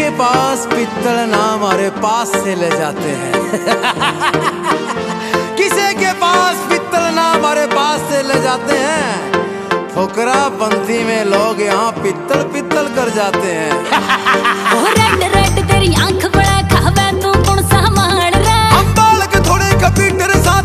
पास पित्तल ना हमारे पास से ले जाते हैं। किसी के पास पित्तल ना हमारे पास से ले जाते हैं। फुकरा पंथी में लोग यहाँ पित्तल पित्तल कर जाते हैं। रेड रेड तेरी आंख बड़ा खावे तू कौन सा मार रे। हम बाल के थोड़े कंप्यूटर